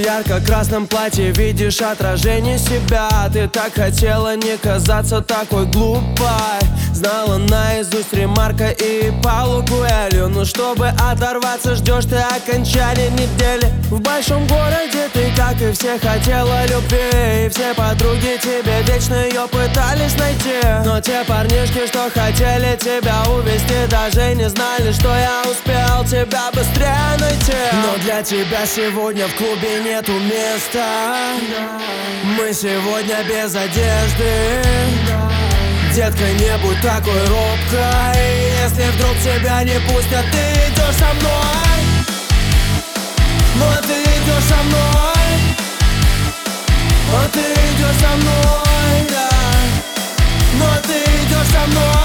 ярко-красном платье видишь отражение себя. Ты так хотела не казаться такой глупой. Знала наизусть Ремарка и Паулу Коэльо. Но чтобы оторваться, ждешь ты окончания недели. В большом городе ты, как и все, хотела любви. И все подруги тебе вечно ее пытались найти. Но те парнишки, что хотели тебя увести, даже не знали, что я успел тебя быстрее найти. Но для тебя сегодня в клубе нету места. Мы сегодня без одежды. Детка, не будь такой робкой. Если вдруг тебя не пустят, ты идешь со мной. Но ты идешь со мной. Но ты идешь со мной, да. Но ты идешь со мной.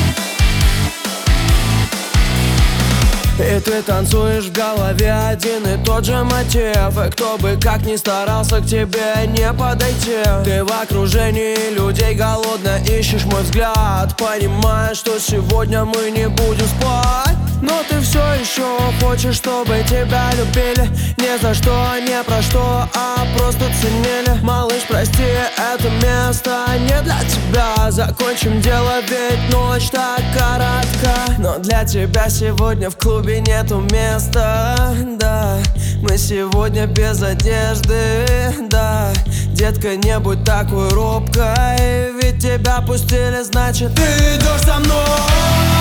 И ты танцуешь в голове один и тот же мотив. И кто бы как ни старался к тебе не подойти. Ты в окружении людей голодно ишь мой взгляд. Понимаешь, что сегодня мы не будем спать. Но ты все еще хочешь, чтобы тебя любили. Ни за что, ни про что, а просто ценили. Малыш, прости, это место не для тебя. Закончим дело, ведь ночь так коротка. Но для тебя сегодня в клубе нету места, да. Мы сегодня без одежды, да. Детка, не будь такой робкой. Ведь тебя пустили, значит ты идешь со мной.